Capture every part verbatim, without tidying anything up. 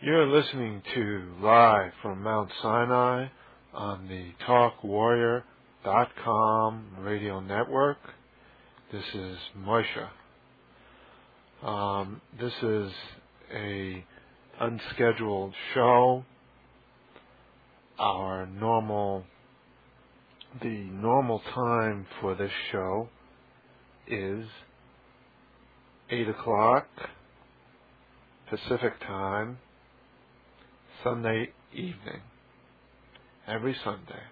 You're listening to Live from Mount Sinai on the talk warrior dot com radio network. This is Moshe. Um, this is a unscheduled show. Our normal, the normal time for this show is eight o'clock Pacific time, Sunday evening, every Sunday.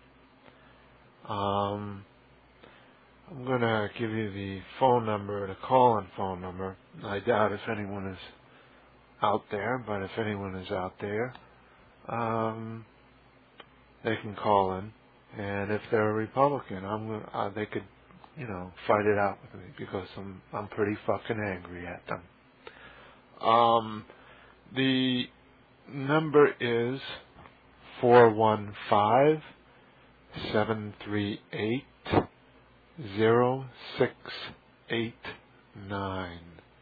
Um, I'm going to give you the phone number, the call-in phone number. I doubt if anyone is out there, but if anyone is out there, um, they can call in. And if they're a Republican, I'm gonna, uh, they could, you know, fight it out with me because I'm I'm pretty fucking angry at them. Um, the number is four one five, seven three eight, zero six eight nine.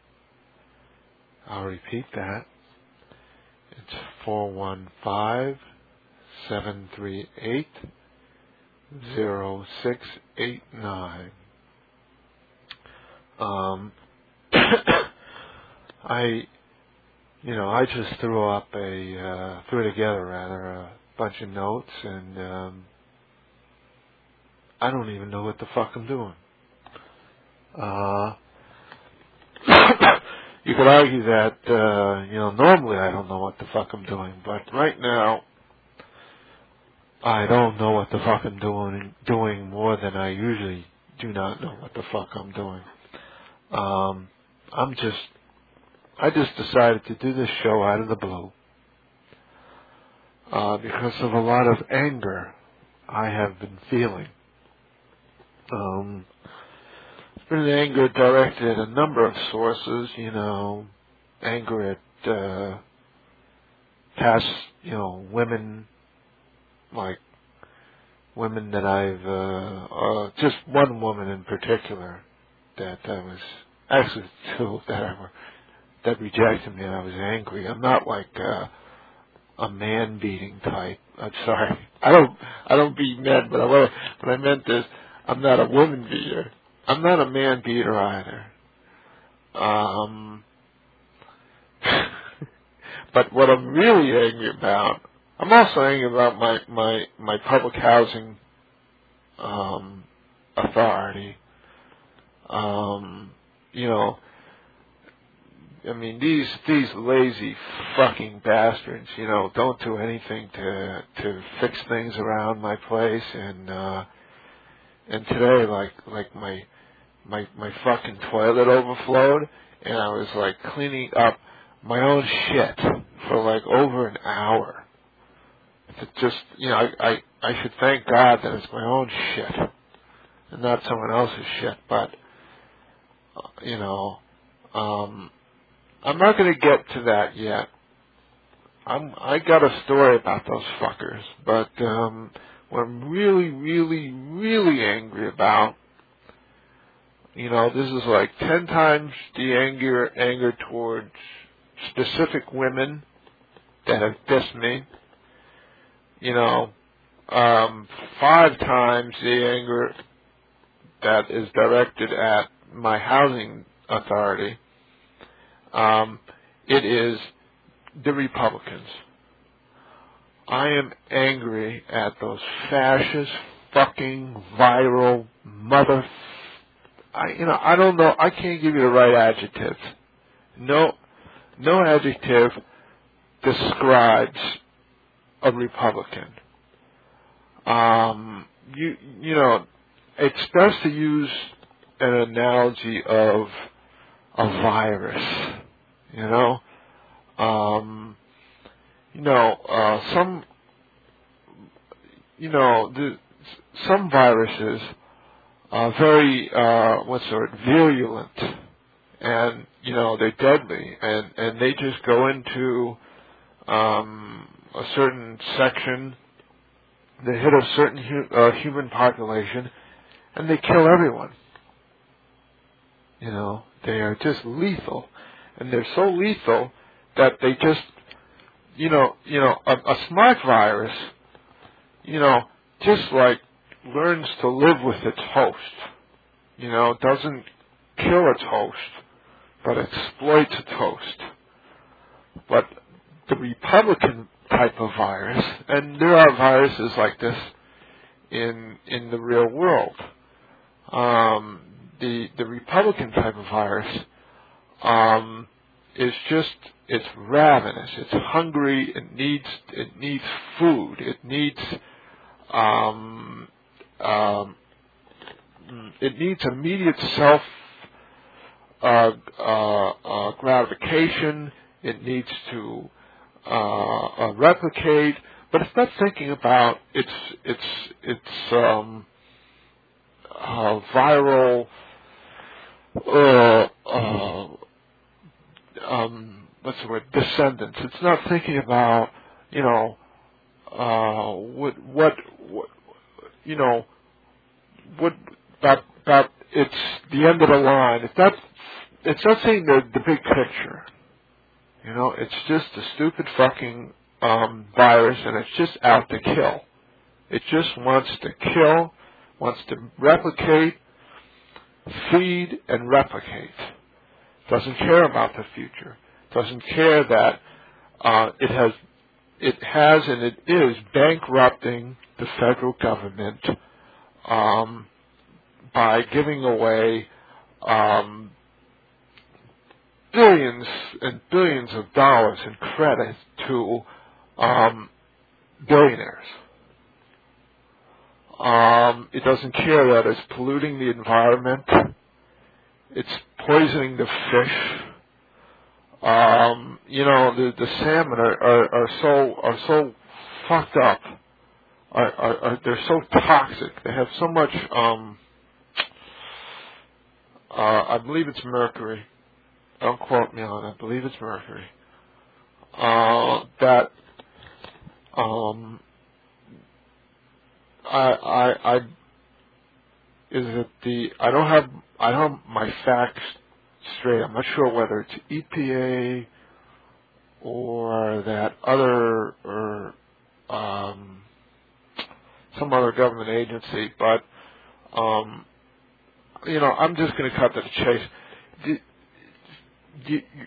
I'll repeat that. It's four one five, seven three eight, zero six eight nine. Um, I... You know, I just threw up a, uh, threw together rather, a bunch of notes, and um, I don't even know what the fuck I'm doing. Uh, you could argue that, uh, you know, normally I don't know what the fuck I'm doing, but right now, I don't know what the fuck I'm doing, doing more than I usually do not know what the fuck I'm doing. Um, I'm just... I just decided to do this show out of the blue uh, because of a lot of anger I have been feeling. Um, it's been an anger directed at a number of sources, you know, anger at uh, past, you know, women, like women that I've, uh, uh, just one woman in particular that I was, actually two that I were, that rejected me, and I was angry. I'm not like uh, a man-beating type. I'm sorry. I don't. I don't beat men, but I, what I meant is, I'm not a woman beater. I'm not a man beater either. Um, but what I'm really angry about, I'm also angry about my my my public housing um, authority. Um, you know. I mean, these these lazy fucking bastards, you know, don't do anything to to fix things around my place. And uh, and today, like like my my my fucking toilet overflowed, and I was like cleaning up my own shit for like over an hour. To just, you know, I I, I should thank God that it's my own shit and not someone else's shit. But uh, you know. Um, I'm not going to get to that yet. I'm, I got a story about those fuckers, but um, what I'm really, really, really angry about, you know, this is like ten times the anger, anger towards specific women that have dissed me. You know, um, five times the anger that is directed at my housing authority. Um, it is the Republicans. I am angry at those fascist, fucking, viral, mother... I, you know, I don't know, I can't give you the right adjectives. No, no adjective describes a Republican. Um, you, you know, it's best to use an analogy of a virus. You know, um, you know, uh, some, you know, the, some viruses are very, uh, what's the word, virulent, and you know they're deadly, and and they just go into um, a certain section, they hit a certain hu- uh, human population, and they kill everyone. You know, they are just lethal. And they're so lethal that they just you know, you know, a, a smart virus, you know, just like learns to live with its host. You know, doesn't kill its host, but exploits its host. But the Republican type of virus, and there are viruses like this in in the real world. Um, the the Republican type of virus um, is just it's ravenous. It's hungry. It needs it needs food. It needs um, um, it needs immediate self uh, uh, uh, gratification. It needs to uh, uh, replicate, but it's not thinking about its its its um, uh, viral uh, uh, um, what's the word descendants. It's not thinking about you know uh, what what what you know what about about it's the end of the line. It's not it's not seeing the the big picture. You know, it's just a stupid fucking um, virus, and it's just out to kill. It just wants to kill, wants to replicate, feed, and replicate. Doesn't care about the future. Doesn't care that uh, it has, it has, and it is bankrupting the federal government um, by giving away. Um, billions and billions of dollars in credit to um, billionaires. Um, it doesn't care that it's polluting the environment. It's poisoning the fish. Um, you know, the, the salmon are, are, are so are so fucked up. Are, are, are they're so toxic. They have so much. Um, uh, I believe it's mercury. Don't quote me on it. I believe it's mercury. Uh, that um, I, I, I, is it the? I don't have. I don't have my facts straight. I'm not sure whether it's E P A or that other or um, some other government agency. But um, you know, I'm just going to cut to the chase. The, You, you,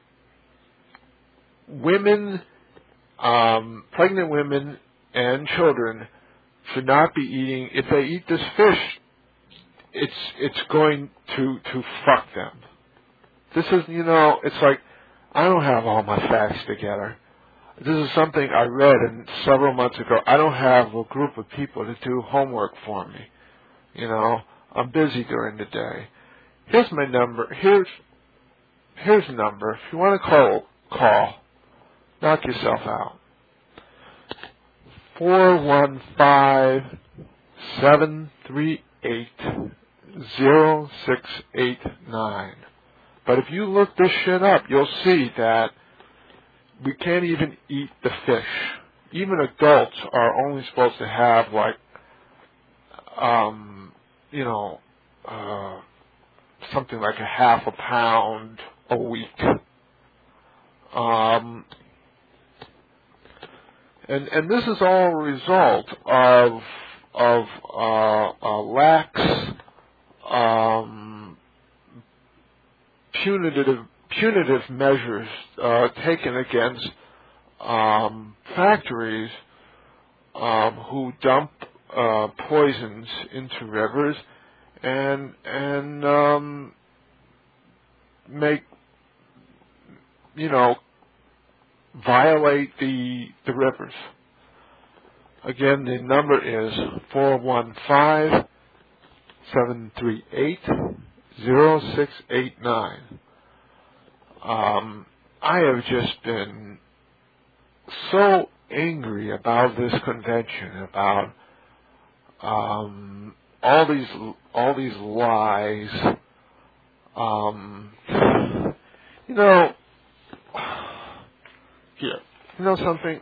women, um, pregnant women and children should not be eating. If they eat this fish, it's it's going to to fuck them. This is, you know, it's like I don't have all my facts together. This is something I read in several months ago. I don't have a group of people to do homework for me. You know, I'm busy during the day. Here's my number. Here's Here's the number. If you want to call, call. Knock yourself out. four one five, seven three eight, zero six eight nine. But if you look this shit up, you'll see that we can't even eat the fish. Even adults are only supposed to have, like, um, you know, uh, something like a half a pound a week. Um, and and this is all a result of of uh, uh, lax, um, punitive punitive measures uh, taken against um, factories um, who dump uh, poisons into rivers and and um, make you know violate the the rivers. Again, the number is four one five, seven three eight, zero six eight nine. Um, I have just been so angry about this convention, about um, all these all these lies. Um, you know, here, you know something?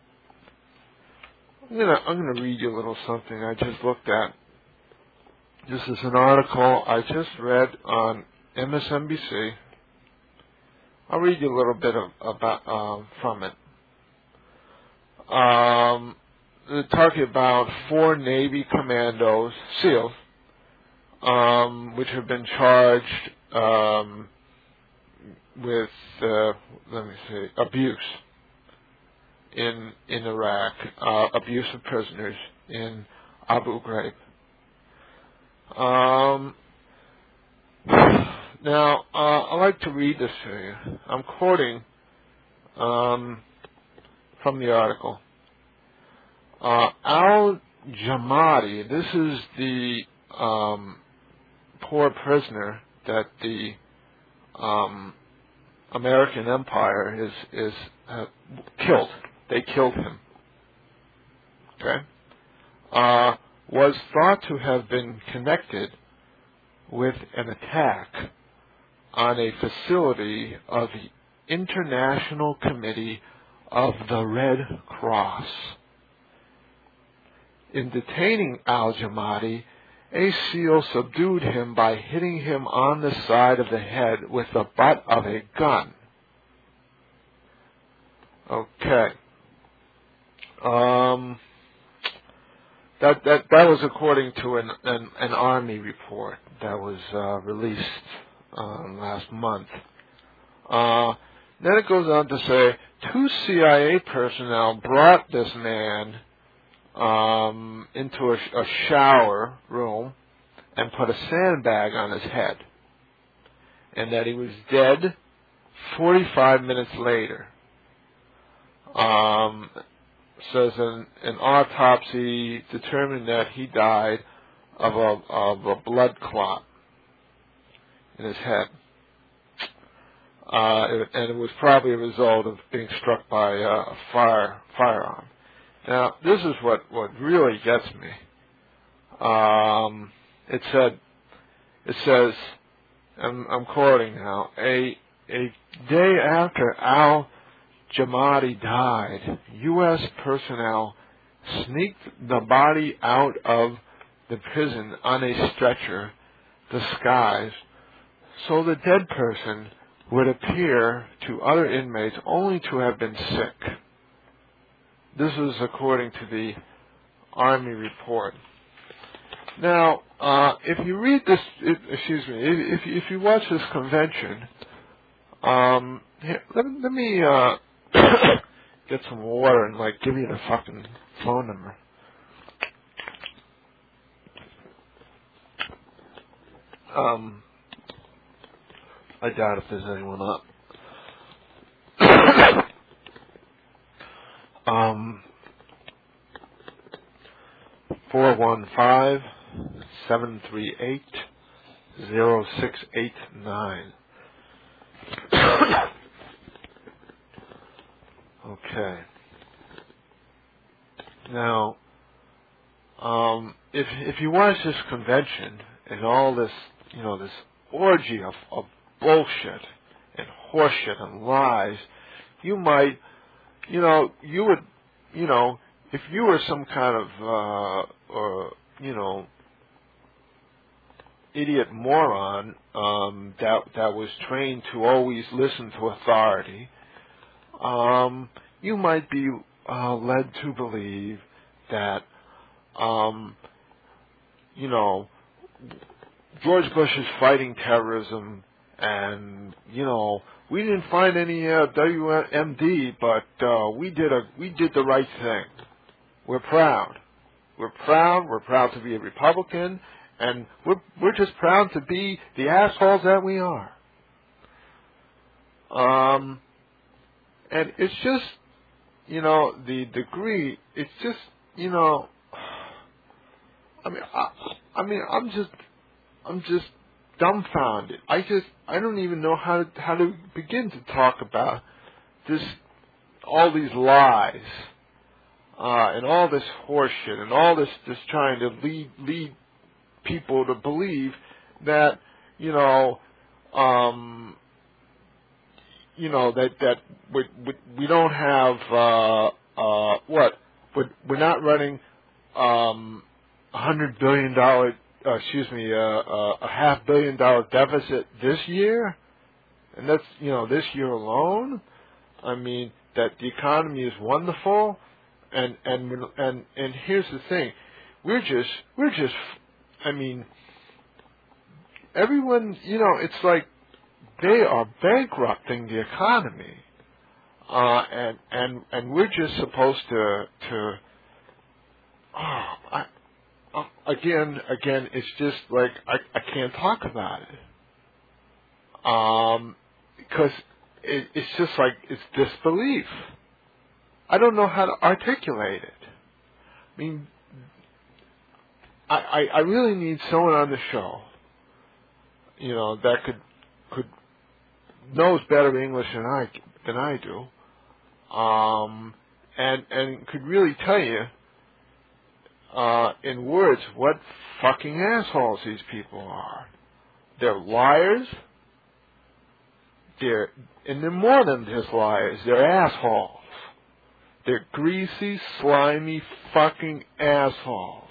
I'm gonna I'm gonna read you a little something I just looked at. This is an article I just read on M S N B C. I'll read you a little bit of, about um, from it. Um, they're talking about four Navy commandos, SEALs, um, which have been charged um, with, uh, let me see, abuse in in Iraq, uh, abuse of prisoners in Abu Ghraib. Um, now, uh, I'd like to read this to you. I'm quoting um, from the article. Uh, Al-Jamadi, this is the um, poor prisoner that the um, American Empire is is uh, killed. They killed him. Okay, uh, was thought to have been connected with an attack on a facility of the International Committee of the Red Cross. In detaining Al-Jamadi, a SEAL subdued him by hitting him on the side of the head with the butt of a gun. Okay. Um, that that that was according to an an, an Army report that was uh, released uh, last month. Uh, then it goes on to say two C I A personnel brought this man um, into a, a shower room and put a sandbag on his head, and that he was dead forty-five minutes later. Um, says an, an autopsy determined that he died of a of a blood clot in his head, uh, and it was probably a result of being struck by uh, a fire firearm. Now, this is what, what really gets me. Um, it said, it says, I'm, I'm quoting now, a a day after Al-Jamadi died, U S personnel sneaked the body out of the prison on a stretcher, disguised, so the dead person would appear to other inmates only to have been sick. This is according to the Army report. Now, uh, if you read this, if, excuse me, if, if you watch this convention, um, here, let, let me uh, get some water and like give you the fucking phone number. Um, I doubt if there's anyone up. um, four one five, seven three eight, zero six eight nine. Okay. Now, um, if if you watch this convention and all this, you know, this orgy of, of bullshit and horseshit and lies, you might, you know, you would, you know, if you were some kind of, uh, or, you know, idiot moron um, that that was trained to always listen to authority, um, you might be uh, led to believe that, um, you know, George Bush is fighting terrorism, and you know, we didn't find any uh, W M D, but uh, we did a we did the right thing. We're proud. We're proud. We're proud to be a Republican, and we're we're just proud to be the assholes that we are. Um, and it's just, you know, the degree. It's just, you know, I mean, I, I mean, I'm just, I'm just dumbfounded. I just, I don't even know how to how to begin to talk about this, all these lies. Uh, and all this horseshit, and all this, this trying to lead lead people to believe that, you know, um, you know that that we we, we don't have uh, uh, what we're, we're not running um, a hundred billion dollar, uh, excuse me, uh, uh, a half billion dollar deficit this year, and that's, you know, this year alone. I mean, that the economy is wonderful. and and and and here's the thing, we're just we're just, I mean, everyone, you know, it's like they are bankrupting the economy, uh, and and and we're just supposed to to. Oh, I, uh, again, again, it's just like I I can't talk about it, um, because it, it's just like it's disbelief. I don't know how to articulate it. I mean, I, I, I really need someone on the show, you know, that could could knows better English than I than I do, um, and and could really tell you uh, in words what fucking assholes these people are. They're liars. They're and they're more than just liars. They're assholes. They're greasy, slimy, fucking assholes.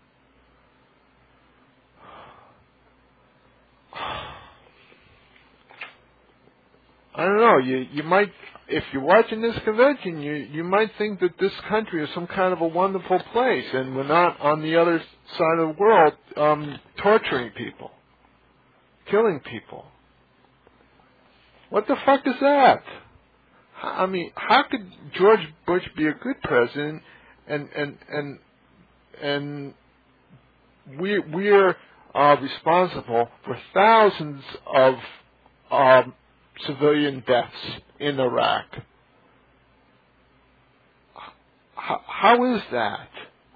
I don't know. You you might, if you're watching this convention, you you might think that this country is some kind of a wonderful place, and we're not on the other side of the world um, torturing people, killing people. What the fuck is that? I mean, how could George Bush be a good president, and and and and we we're uh, responsible for thousands of um, civilian deaths in Iraq? How, how is that?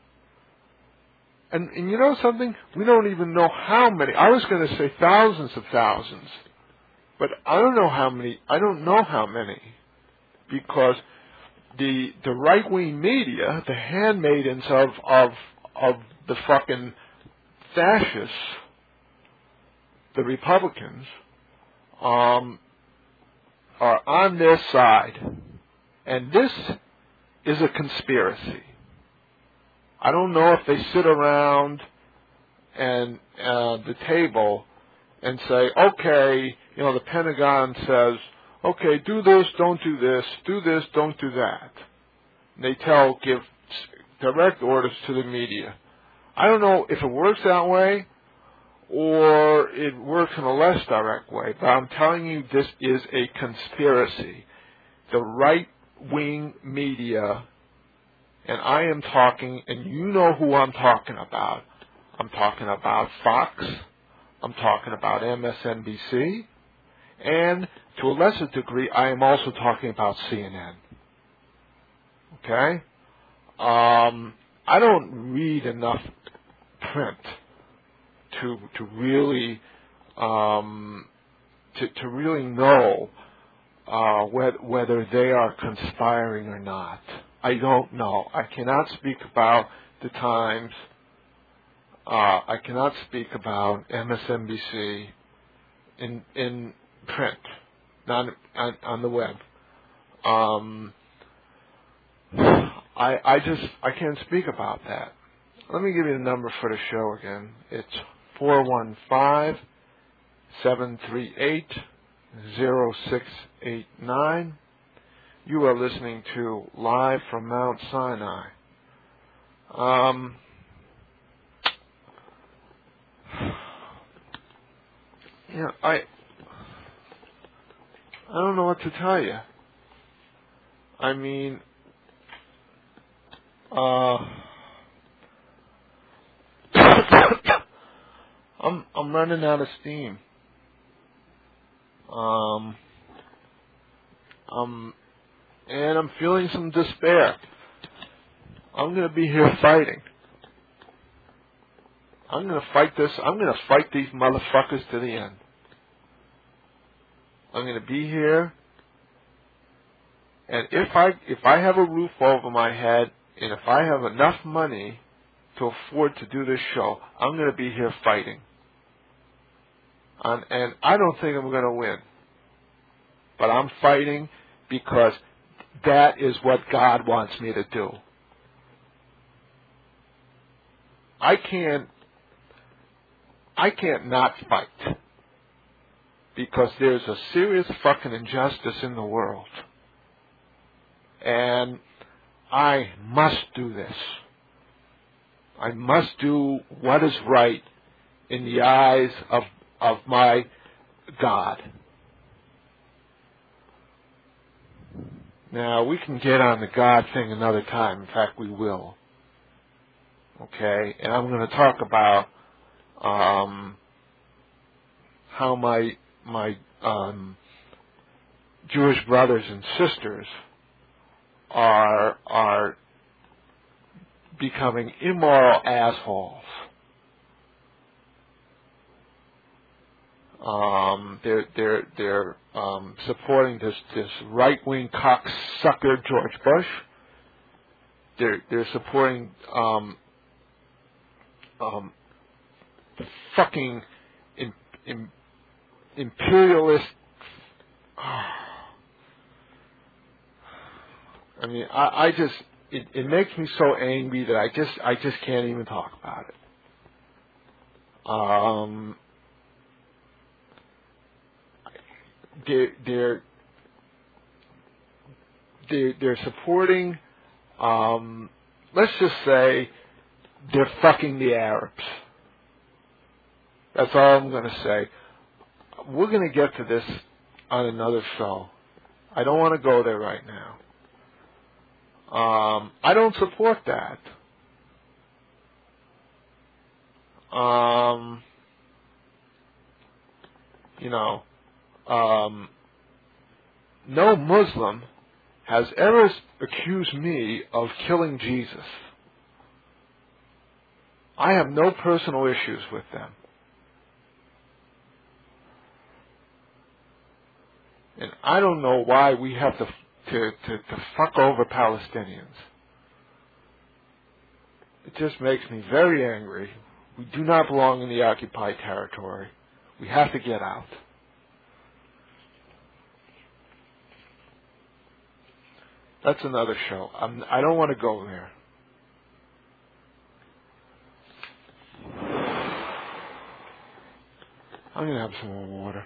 And, and you know something? We don't even know how many. I was going to say thousands of thousands, but I don't know how many. I don't know how many. Because the the right wing media, the handmaidens of of of the fucking fascists, the Republicans, um, are on their side, and this is a conspiracy. I don't know if they sit around and uh, the table and say, okay, you know, the Pentagon says, okay, do this, don't do this, do this, don't do that. And they tell, give direct orders to the media. I don't know if it works that way or it works in a less direct way, but I'm telling you this is a conspiracy. The right-wing media, and I am talking, and you know who I'm talking about. I'm talking about Fox. I'm talking about M S N B C. And to a lesser degree, I am also talking about C N N. Okay? Um, I don't read enough print to to really um, to to really know uh, whether, whether they are conspiring or not. I don't know. I cannot speak about the Times. Uh, I cannot speak about M S N B C in in print, not on, on the web. Um, I I just I can't speak about that. Let me give you the number for the show again. It's four one five, seven three eight, zero six eight nine. You are listening to Live from Mount Sinai. Um, yeah, I. I don't know what to tell you. I mean, uh, I'm I'm running out of steam. Um, um, and I'm feeling some despair. I'm gonna be here fighting. I'm gonna fight this. I'm gonna fight these motherfuckers to the end. I'm going to be here, and if I if I have a roof over my head, and if I have enough money to afford to do this show, I'm going to be here fighting. Um, and I don't think I'm going to win, but I'm fighting because that is what God wants me to do. I can't I can't not fight. Because there's a serious fucking injustice in the world. And I must do this. I must do what is right in the eyes of, of my God. Now, we can get on the God thing another time. In fact, we will. Okay? And I'm going to talk about um, how my my um, Jewish brothers and sisters are are becoming immoral assholes. Um, they're they're they're um, supporting this this right wing cocksucker George Bush. They're they're supporting um, um, fucking im, im, imperialist. I mean, I, I just it, it makes me so angry that I just I just can't even talk about it. Um, they're they're they're, they're supporting. Um, let's just say they're fucking the Arabs. That's all I'm going to say. We're going to get to this on another show. I don't want to go there right now. Um, I don't support that. Um, you know, um, no Muslim has ever accused me of killing Jesus. I have no personal issues with them. And I don't know why we have to to, to, to fuck over Palestinians. It just makes me very angry. We do not belong in the occupied territory. We have to get out. That's another show. I'm, I don't want to go there. I'm going to have some more water.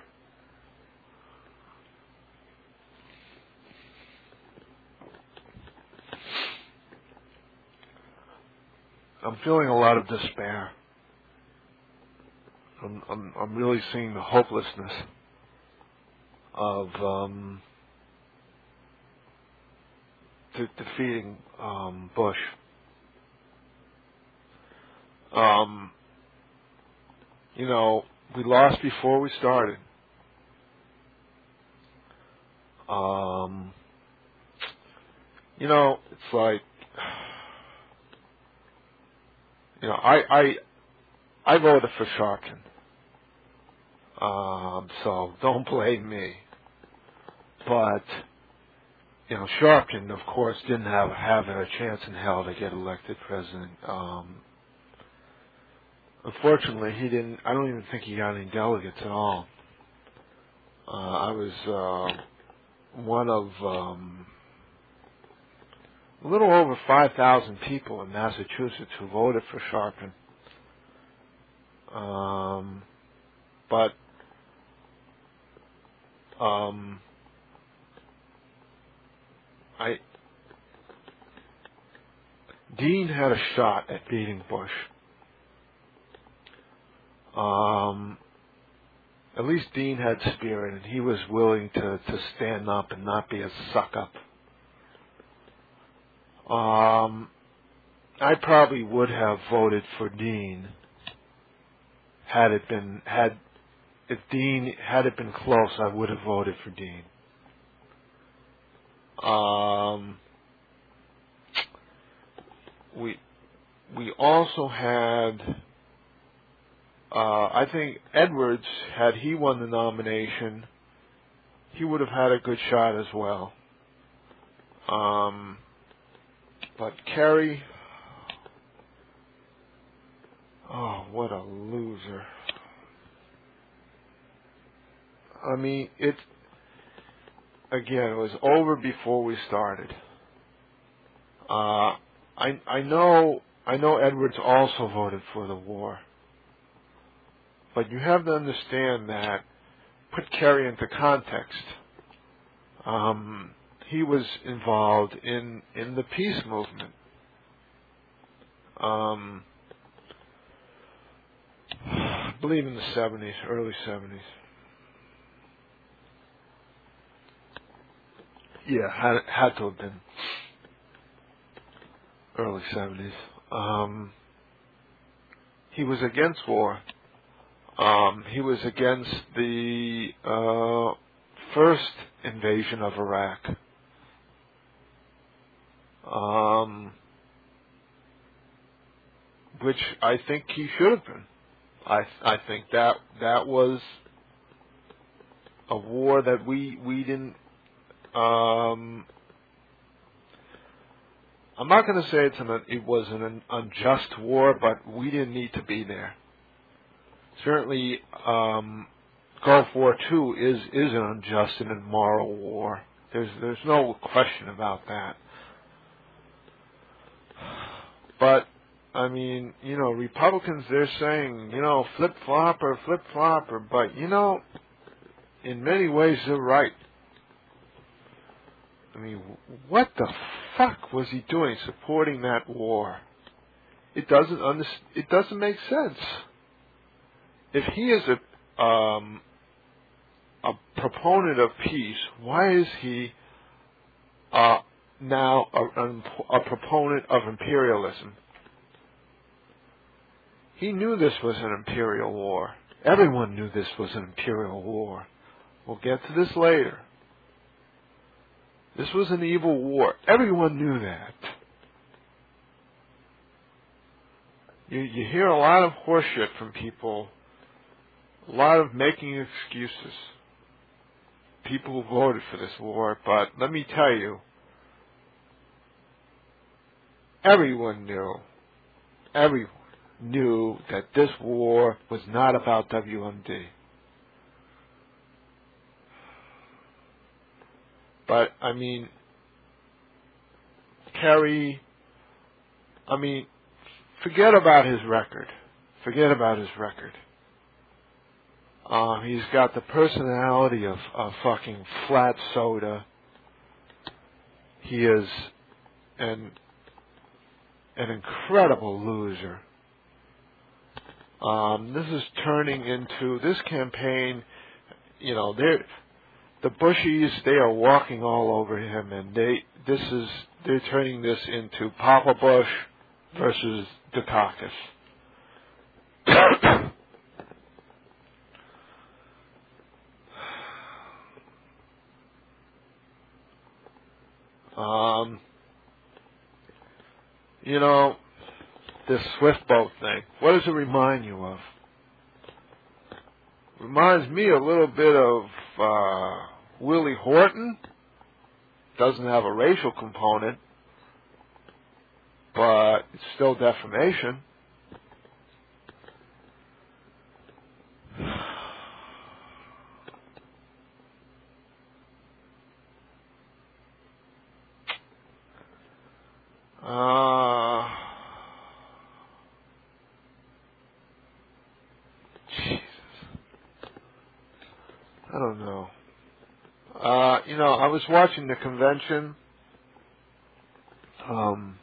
I'm feeling a lot of despair. I'm, I'm, I'm really seeing the hopelessness of um, de- defeating um, Bush. Um, you know, we lost before we started. Um, you know, it's like, you know, I I, I voted for Sharpton. Um, so don't blame me. But, you know, Sharpton, of course, didn't have, have a chance in hell to get elected president. Um, unfortunately, he didn't, I don't even think he got any delegates at all. Uh, I was uh, one of um, a little over five thousand people in Massachusetts who voted for Sharpton. Um, but um, I Dean had a shot at beating Bush. Um, at least Dean had spirit, and he was willing to, to stand up and not be a suck-up. Um, I probably would have voted for Dean had it been had if Dean had it been close. I would have voted for Dean. Um, we we also had. Uh, I think Edwards, had he won the nomination, he would have had a good shot as well. Um, but Kerry, oh, what a loser. I mean, it, again, it was over before we started. Uh, I, I know, I know Edwards also voted for the war. But you have to understand that, put Kerry into context. Um, he was involved in in the peace movement. Um, I believe in the seventies, early seventies. Yeah, had had to have been early seventies. Um, he was against war. Um, he was against the uh, first invasion of Iraq. Um, which I think he should have been. I I think that that was a war that we we didn't. Um, I'm not going to say it's an it was an unjust war, but we didn't need to be there. Certainly, um, Gulf War Two is is an unjust and immoral war. There's there's no question about that. But I mean, you know, Republicans, they're saying, you know, flip flopper, flip flopper, but you know, in many ways they're right. I mean, what the fuck was he doing supporting that war? It doesn't under, it doesn't make sense. If he is a um, a proponent of peace, why is he uh, now a, a, a proponent of imperialism? He knew this was an imperial war. Everyone knew this was an imperial war. We'll get to this later. This was an evil war. Everyone knew that. You, you hear a lot of horseshit from people, a lot of making excuses. People who voted for this war, but let me tell you, everyone knew, everyone knew that this war was not about W M D. But, I mean, Kerry, I mean, forget about his record. Forget about his record. Uh, he's got the personality of, of fucking flat soda. He is an, an incredible loser. Um, this is turning into, this campaign, you know, they're, the Bushies, they are walking all over him, and they, this is, they're turning this into Papa Bush versus Dukakis. um, you know, this Swift boat thing, what does it remind you of? Reminds me a little bit of uh, Willie Horton. Doesn't have a racial component, but it's still defamation. Uh, Jesus. I don't know. Uh, you know, I was watching the convention. Um,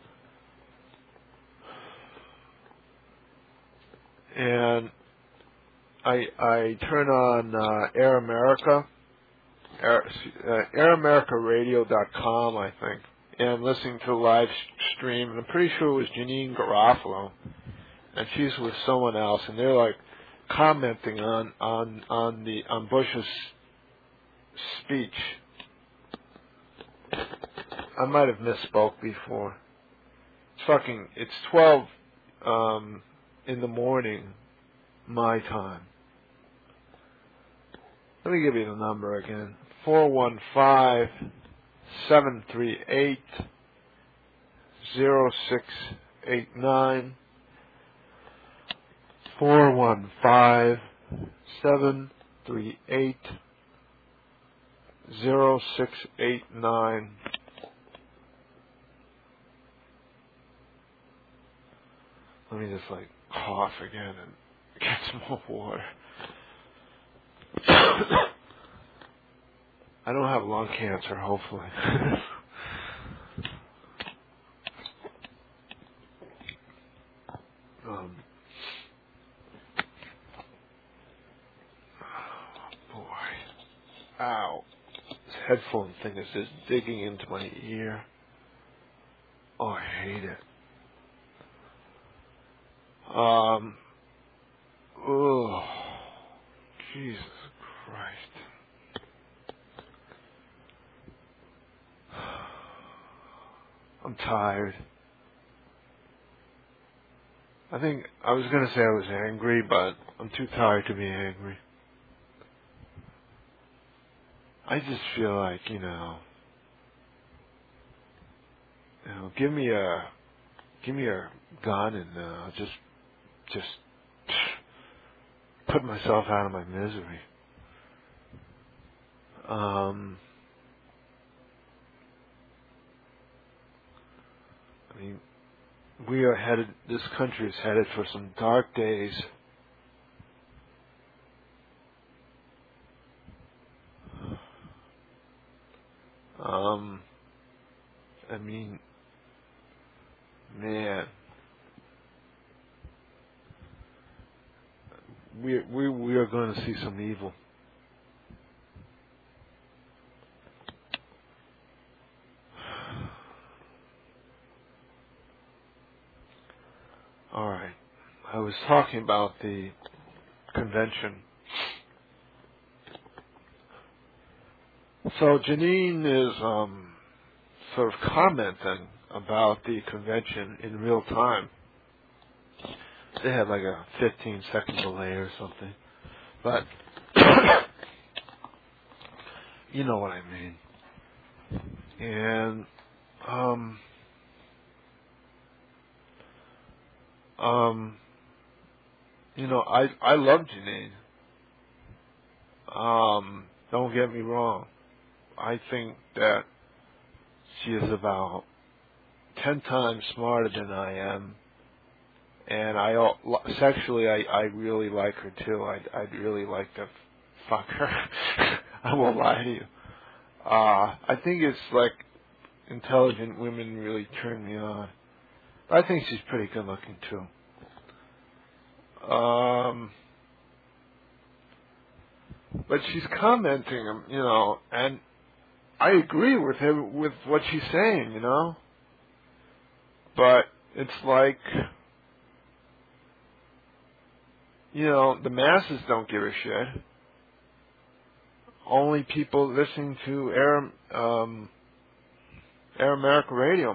and I I turn on uh, Air America, Air, uh, air america radio dot com, I think, and listening to the live stream. And I'm pretty sure it was Janine Garofalo, and she's with someone else, and they're like commenting on on on the on Bush's speech. I might have misspoke before. It's fucking. It's twelve um, in the morning, my time. Let me give you the number again: four one five seven three eight zero six eight nine. Four one five seven three eight zero six eight nine. Let me just like cough again and get some more water. I don't have lung cancer, hopefully. um, boy. Ow. This headphone thing is just digging into my ear. Oh, I hate it. Um, oh, Jesus Christ. I'm tired. I think I was going to say I was angry, but I'm too tired to be angry. I just feel like, you know, you know, give me a, give me a gun and uh, just, just put myself out of my misery. Um, I mean, we are headed, this country is headed for some dark days. Um, I mean, man, we we we are going to see some evil. All right, I was talking about the convention. So Janine is um, sort of commenting about the convention in real time. They had like a fifteen second delay or something. But you know what I mean. And um um you know, I I love Janine. Um, don't get me wrong. I think that she is about ten times smarter than I am. And I sexually, I, I really like her too. I'd, I'd really like to fuck her. I won't lie to you. Uh, I think it's like intelligent women really turn me on. I think she's pretty good looking too. Um, but she's commenting, you know, and I agree with her with what she's saying, you know. But it's like, you know, the masses don't give a shit. Only people listening to Air, um, Air America Radio.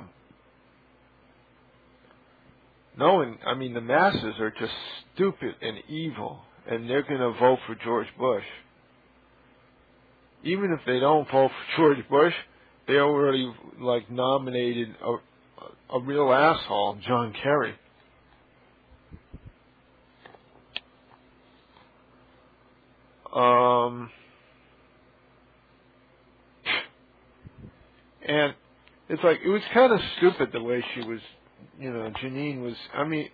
Knowing, I mean, the masses are just stupid and evil, and they're going to vote for George Bush. Even if they don't vote for George Bush, they already, like, nominated a, a real asshole, John Kerry. Um, and it's like, it was kind of stupid the way she was, you know, Janine was, I mean,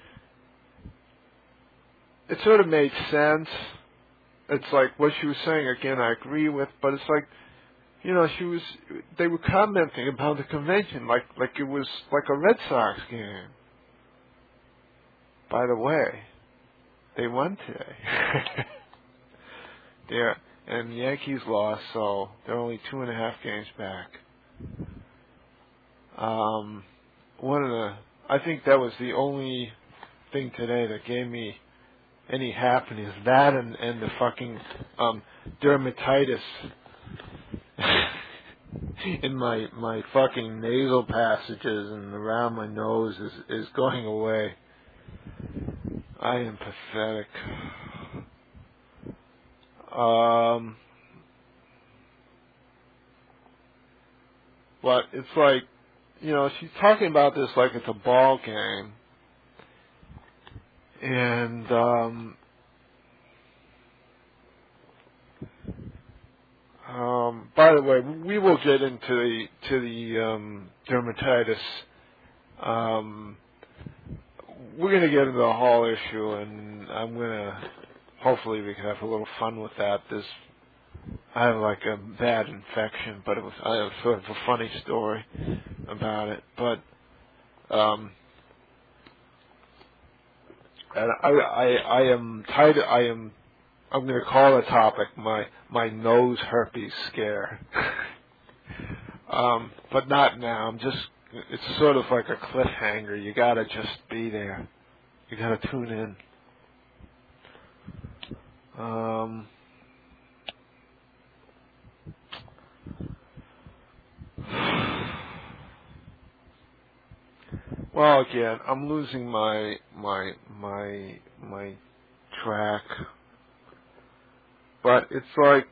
it sort of made sense. It's like what she was saying, again, I agree with, but it's like, you know, she was, they were commenting about the convention like, like it was like a Red Sox game. By the way, they won today. They're, and the Yankees lost, so they're only two and a half games back. Um, one of the, I think that was the only thing today that gave me any happiness. That and, and the fucking um, dermatitis in my my fucking nasal passages and around my nose is is going away. I am pathetic. Um, but it's like, you know, she's talking about this like it's a ball game. And, um, um, by the way, we will get into the, to the, um, dermatitis. Um, we're going to get into the whole issue, and I'm going to, hopefully we can have a little fun with that this, I have like a bad infection, but it was I have sort of a funny story about it. But um, and I I I am tired. I am I'm going to call the topic my my nose herpes scare. um, but not now. I'm just it's sort of like a cliffhanger. You got to just be there. You got to tune in. Um. Well, again, I'm losing my my my my track, but it's like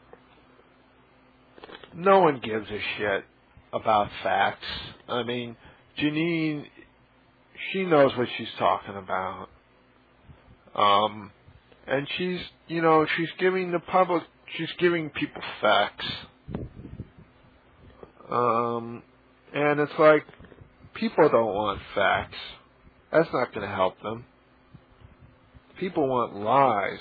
no one gives a shit about facts. I mean, Janine, she knows what she's talking about, um, and she's you know she's giving the public, she's giving people facts, um, and it's like people don't want facts. That's not going to help them. People want lies.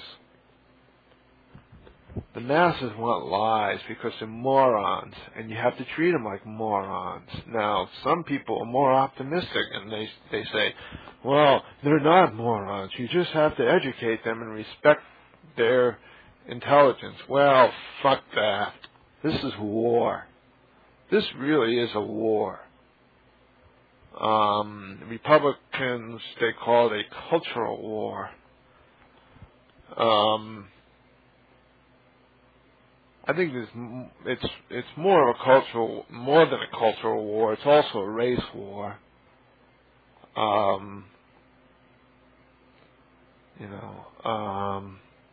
The masses want lies because they're morons, and you have to treat them like morons. Now, some people are more optimistic, and they they say, well, they're not morons. You just have to educate them and respect their intelligence. Well, fuck that. This is war. This really is a war. Um, Republicans, they call it a cultural war. Um, I think it's it's it's more of a cultural, more than a cultural war. It's also a race war. Um, you know, um,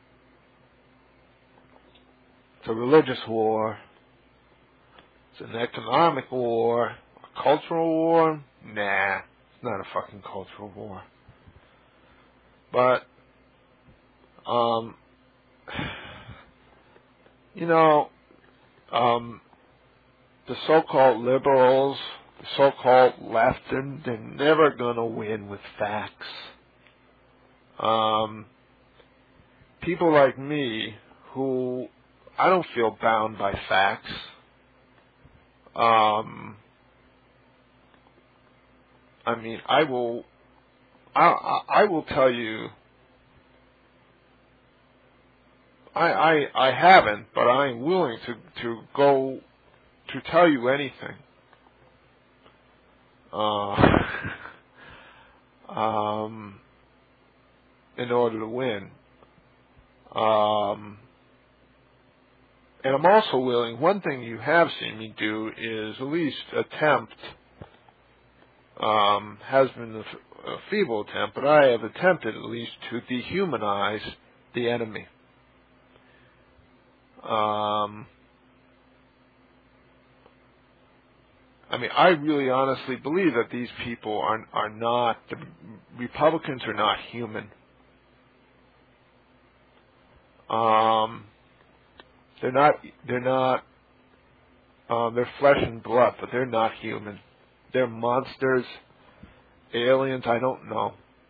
it's a religious war. It's an economic war. A cultural war? Nah, it's not a fucking cultural war. But, um, you know, um, the so-called liberals, the so-called left, they're, they're never going to win with facts. Um, people like me, who I don't feel bound by facts, um, I mean, I will, I, I, I will tell you, I, I, I haven't, but I'm willing to, to go, to tell you anything. Uh, um, in order to win. Um, and I'm also willing, one thing you have seen me do is at least attempt, um, has been a, a feeble attempt, but I have attempted at least to dehumanize the enemy. Um, I mean, I really honestly believe that these people are are not, the Republicans are not human. Um, they're not, they're not, um, they're flesh and blood, but they're not human. They're monsters, aliens, I don't know.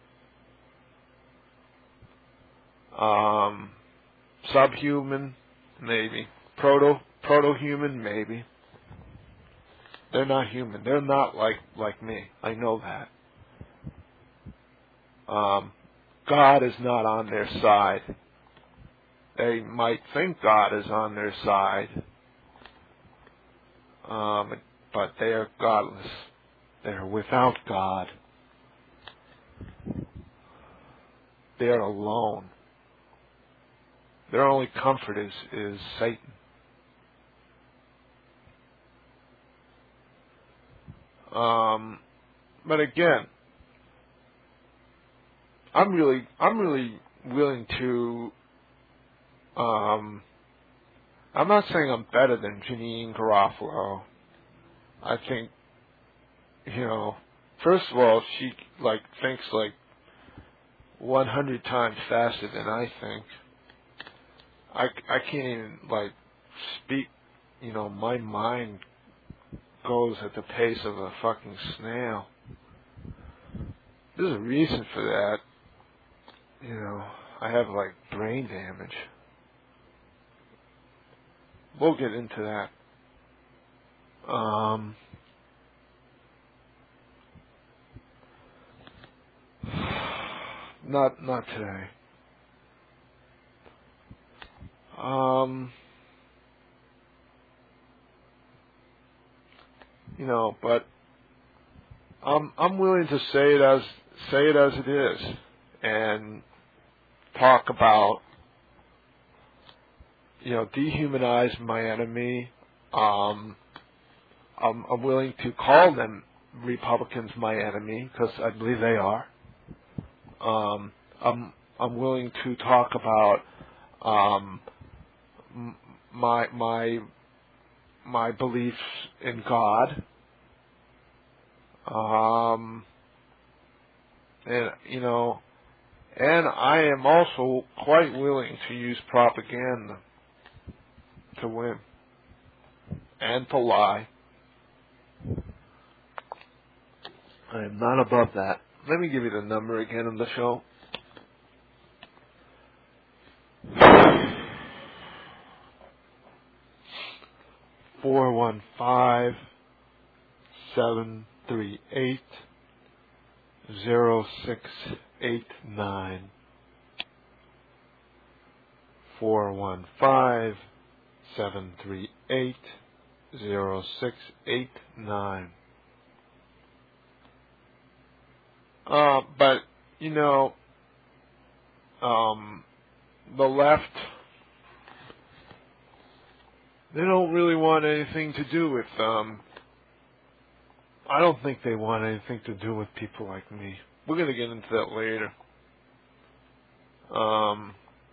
Um, subhuman, maybe. Proto, proto-human, maybe. They're not human. They're not like, like me. I know that. Um, God is not on their side. They might think God is on their side, um, but they are godless. They are without God. They are alone. Their only comfort is, is Satan. Um, but again, I'm really, I'm really willing to. Um, I'm not saying I'm better than Janine Garofalo. I think, you know, first of all, she like thinks like one hundred times faster than I think. I, I can't even like speak. You know, my mind goes at the pace of a fucking snail. There's a reason for that. You know, I have like brain damage. we'll get into that. Um, not not today. Um, you know, but I'm I'm willing to say it as say it as it is, and talk about, you know, dehumanize my enemy. Um, I'm, I'm willing to call them Republicans my enemy because I believe they are. Um, I'm I'm willing to talk about um, m- my my my beliefs in God. Um, and you know, and I am also quite willing to use propaganda to win and to lie. I am not above that. Let me give you the number again on the show. Four one five seven three eight zero six eight nine. Four one five seven three eight zero six eight nine. Uh, but you know, um, the left, they don't really want anything to do with. Um, I don't think they want anything to do with people like me. We're going to get into that later. Um,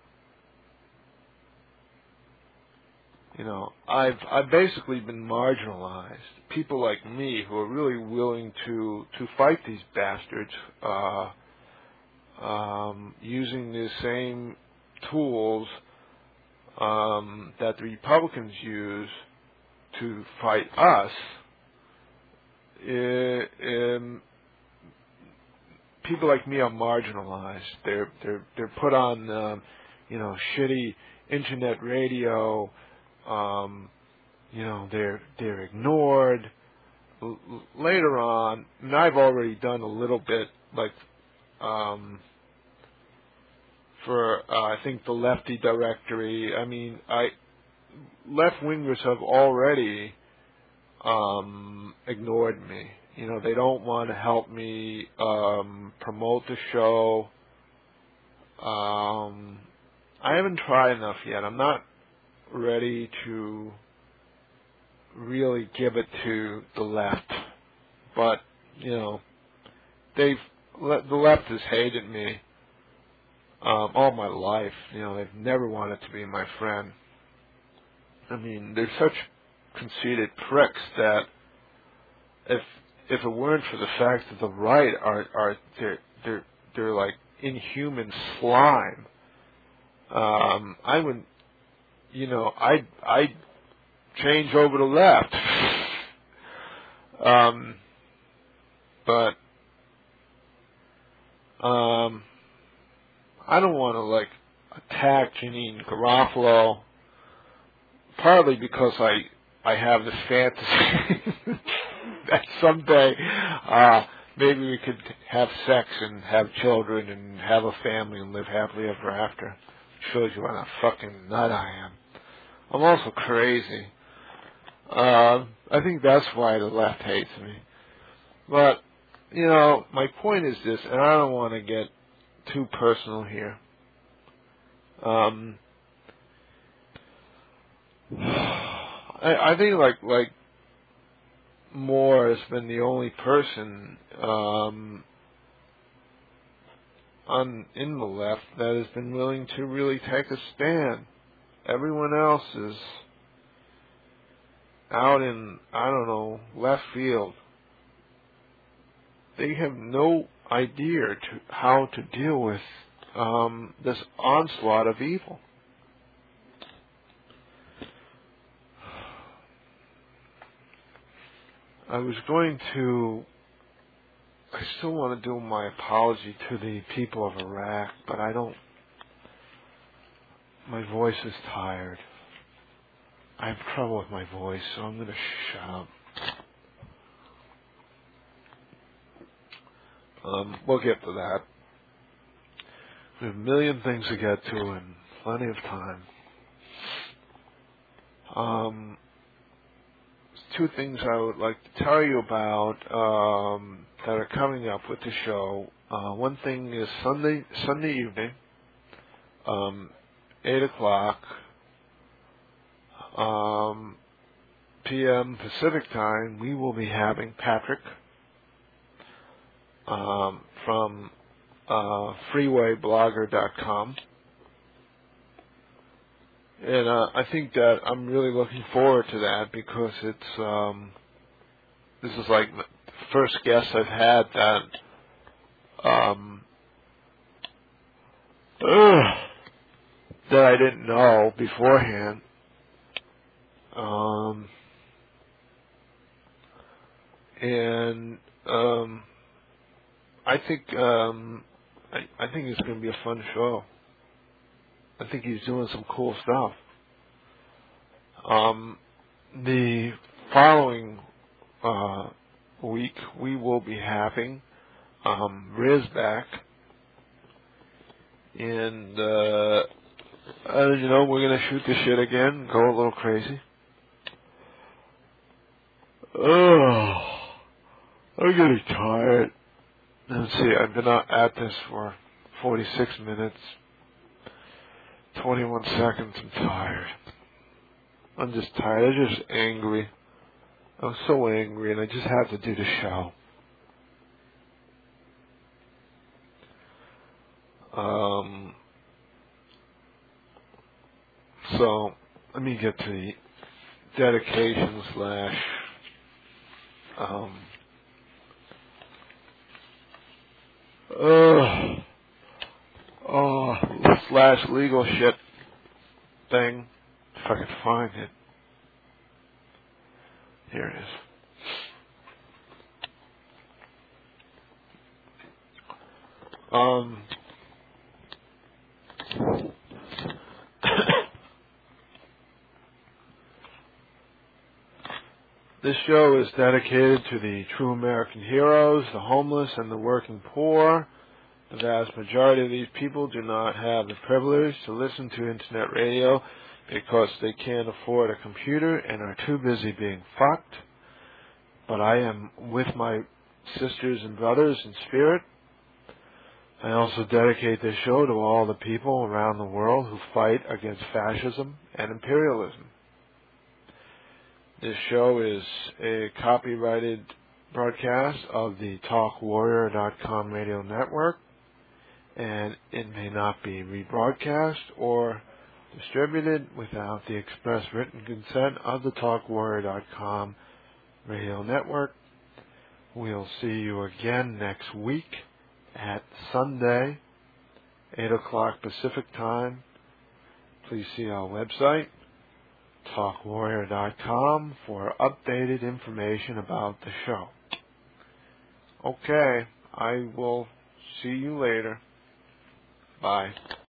you know, I've I've basically been marginalized. People like me who are really willing to to fight these bastards, uh, um, using the same tools um, that the Republicans use to fight us. It, um, people like me are marginalized. They're they're they're put on, um, you know, shitty internet radio. Um, you know, they're they're ignored. L- later on, and I've already done a little bit, like um, for uh, I think the Lefty Directory. I mean, I left wingers have already um, ignored me. You know, they don't want to help me um, promote the show. Um, I haven't tried enough yet. I'm not ready to really give it to the left. But, you know, they've the left has hated me um, all my life. You know, they've never wanted to be my friend. I mean, they're such conceited pricks that if if it weren't for the fact that the right are are they're they're they're like inhuman slime, um, I would, you know, I I change over to left. um, but um, I don't want to like attack Janine Garofalo, partly because I I have this fantasy that someday uh, maybe we could have sex and have children and have a family and live happily ever after. Shows you what a fucking nut I am. I'm also crazy. Uh, I think that's why the left hates me. But, you know, my point is this, and I don't want to get too personal here. Um, I, I think like like Moore has been the only person um, on in the left that has been willing to really take a stand. Everyone else is out in, I don't know, left field. They have no idea to how to deal with um, this onslaught of evil. I was going to, I still want to do my apology to the people of Iraq, but I don't, my voice is tired. I have trouble with my voice, so I'm going to shut up. Um, we'll get to that. We have a million things to get to and plenty of time. Um, two things I would like to tell you about um, that are coming up with the show. Uh, one thing is Sunday Sunday evening, um, eight o'clock um, p m. Pacific time. We will be having Patrick um, from uh, freeway blogger dot com. And uh, I think that I'm really looking forward to that because it's um, this is like the first guest I've had that um, ugh, that I didn't know beforehand. Um, and um, I think um, I, I think it's going to be a fun show. I think he's doing some cool stuff. Um, the following uh, week, we will be having um, Riz back, and uh, uh, you know we're gonna shoot the shit again, go a little crazy. Oh, I'm getting tired. Let's see, I've been at this for forty-six minutes, twenty-one seconds. I'm tired. I'm just tired. I'm just angry. I'm so angry, and I just have to do the show. Um. So let me get to the dedication slash um. Uh, oh, slash legal shit thing. If I can find it. Here it is. Um, this show is dedicated to the true American heroes, the homeless, and the working poor. The vast majority of these people do not have the privilege to listen to internet radio because they can't afford a computer and are too busy being fucked. But I am with my sisters and brothers in spirit. I also dedicate this show to all the people around the world who fight against fascism and imperialism. This show is a copyrighted broadcast of the talk warrior dot com radio network, and it may not be rebroadcast or distributed without the express written consent of the talk warrior dot com radio network. We'll see you again next week at Sunday, eight o'clock Pacific time. Please see our website, talk warrior dot com, for updated information about the show. Okay, I will see you later. Bye.